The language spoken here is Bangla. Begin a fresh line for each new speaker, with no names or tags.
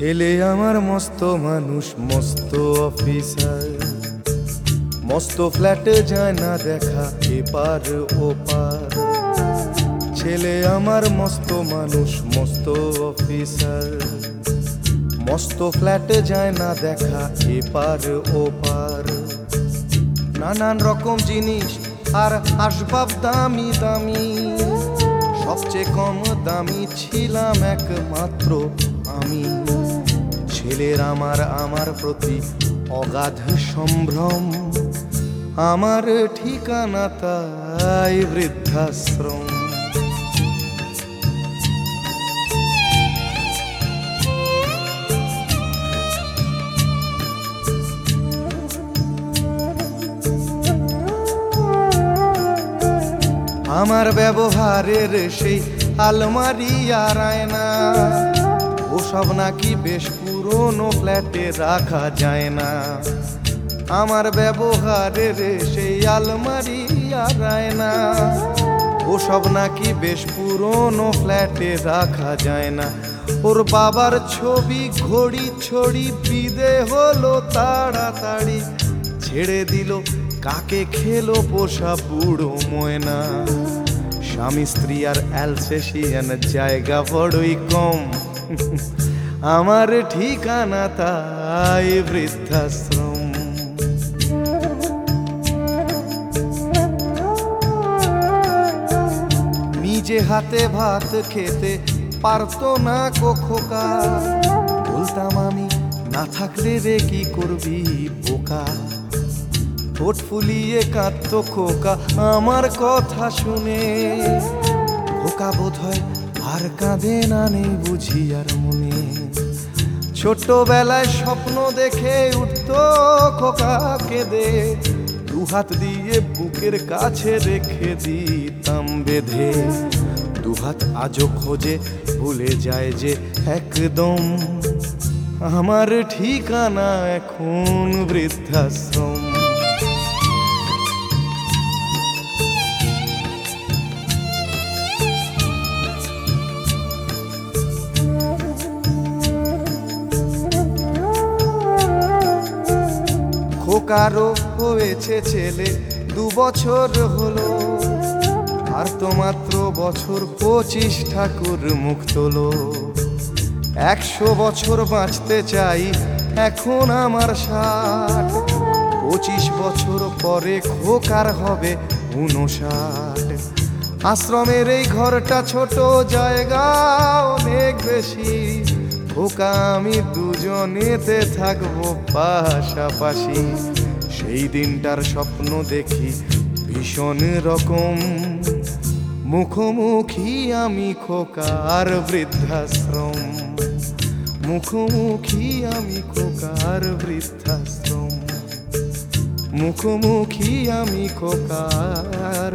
ছেলে আমার মস্ত মানুষ, মস্ত অফিসার, মস্ত ফ্ল্যাটে যায় না দেখা এপার ওপার। ছেলে আমার মস্ত মানুষ, মস্ত অফিসার, মস্ত ফ্ল্যাটে যায় না দেখা এপার ওপার। নানান রকম জিনিস আর আসবাব দামি দামি, সবচেয়ে কম দামি ছিলাম একমাত্র আমি। ছেলের আমার প্রতি অগাধ সম্ভ্রম, আমার ঠিকানা তাই বৃদ্ধাশ্রম। আমার ব্যবহারের সেই আলমারি আর আয়না, ওসব নাকি বেশ পুরনো ফ্ল্যাটে রাখা যায় না। আমার ব্যবহারের সেই আলমারি আর আয়না, ওসব নাকি বেশ পুরনো ফ্ল্যাটে রাখা যায় না। ওর বাবার ছবি ঘড়ি ছড়ি বিদে হলো তাড়াতাড়ি, ছেড়ে দিল কাকে খেলো পোষা বুড়ো ময়না। স্বামী স্ত্রী আর অ্যালসেশিয়ান জায়গা বড়ই কম, আমার ঠিকানা তাই বৃদ্ধাশ্রম। নিজে হাতে ভাত খেতে পারতো না খোকা, বলতাম আমি না থাকলে রে কি করবি বোকা। ঠোঁট ফুলিয়ে কাঁদতো খোকা আমার কথা শুনে, খোকা বোধ হয় আর কাঁদে না, নেই বুঝি আর মনে। ছোট্টবেলায় স্বপ্ন দেখে উঠতো খোকা কেঁদে, দুহাত দিয়ে বুকের কাছে রেখে দিতাম বেঁধে। দুহাত আজও খোঁজে ভুলে যায় যে একদম, আমার ঠিকানা এখন বৃদ্ধাশ্রম। খোকারও হয়েছে ছেলে 2 বছর হলো, আর তো মাত্র বছর 25 ঠাকুর মুখ তোলো। 100 বছর বাঁচতে চাই এখন আমার 60, 25 বছর পরে খোকার হবে 59। আশ্রমের এই ঘরটা ছোট, জায়গা অনেক বেশি, খোকা আমি দুজনেতে থাকবো পাশাপাশি। সেই দিনটার স্বপ্ন দেখি ভীষণ রকম, মুখোমুখি আমি খোকার বৃদ্ধাশ্রম। মুখোমুখি আমি খোকার বৃদ্ধাশ্রম, মুখোমুখি আমি খোকার